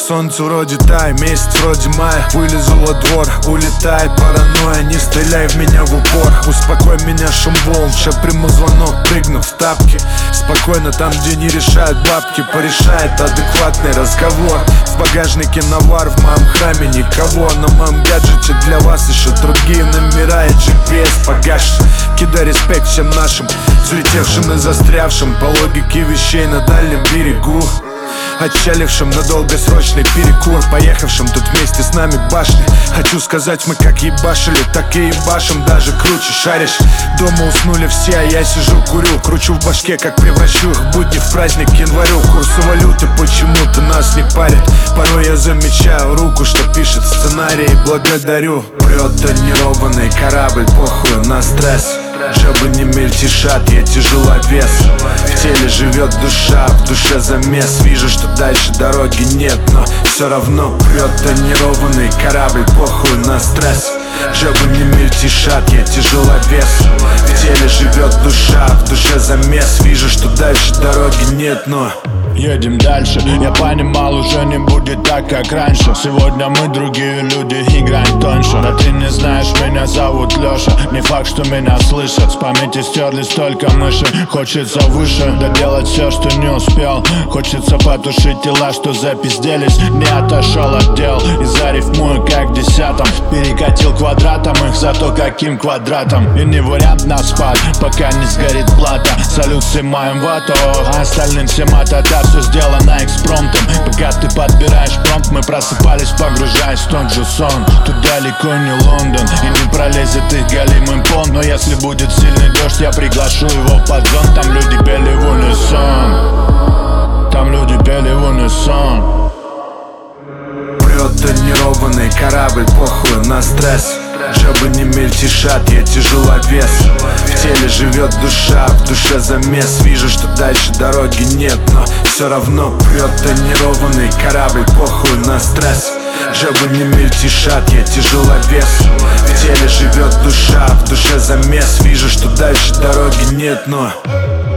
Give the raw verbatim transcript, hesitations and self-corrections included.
солнце вроде тай, месяц вроде мая. Вылезу во двор, улетает паранойя. Не стреляй в меня в упор, успокой меня шум волн. Ща приму звонок, прыгну в тапки. Спокойно там, где не решают бабки, порешает адекватный разговор. В багажнике навар, в моем храме никого. На моем гаджете для вас еще другие номера и джи пи эс погашен. Кидай респект всем нашим взлетевшим и застрявшим по логике вещей на дальнем берегу, отчалившим на долгосрочный перекур, поехавшим тут вместе с нами башни. Хочу сказать, мы как ебашили, так и ебашим, даже круче. Шаришь, дома уснули все, а я сижу курю. Кручу в башке, как превращу их в будни в праздник к январю. Курсы валюты почему-то нас не парит. Порой я замечаю руку, что пишет сценарий. Благодарю. Прет тонированный корабль, похуй на стресс. Жабы не мельтешат, я тяжеловес. В теле живет душа, в душе замес. Вижу, что дальше дороги нет, но все равно прет тонированный корабль, похуй на стресс. Жабы не мельтешат, я тяжеловес. В теле живет душа, в душе замес. Вижу, что дальше дороги нет, но едем дальше. Я понимал, уже не будет так, как раньше. Сегодня мы другие люди, играем тоньше. Да ты не знаешь, меня зовут Леша. Не факт, что меня слышат. С памяти стерлись только мыши. Хочется выше, доделать все, что не успел. Хочется потушить тела, что запизделись. Не отошел от дел и зарифмую, как в десятом. Перекатил квадратом их, зато каким квадратом. И не вариант на спад, пока не сгорит плата. Салют всем моим вато, а остальным всем атата. Все сделано экспромтом. Пока ты подбираешь промпт, мы просыпались, погружаясь в тот же сон. Тут далеко не Лондон, и не пролезет их галимый понт. Но если будет сильный дождь, я приглашу его под зонт. Там люди пели в унисон. Там люди пели в унисон. Прет тонированный корабль, похуй на стресс. Жабы не мельтешат, я тяжеловес. В теле живет душа, в душе замес. Вижу, что дальше дороги нет, но все равно прет тонированный корабль, похуй на стресс. Жабы не мельтешат, я тяжеловес. В теле живет душа, в душе замес. Вижу, что дальше дороги нет, но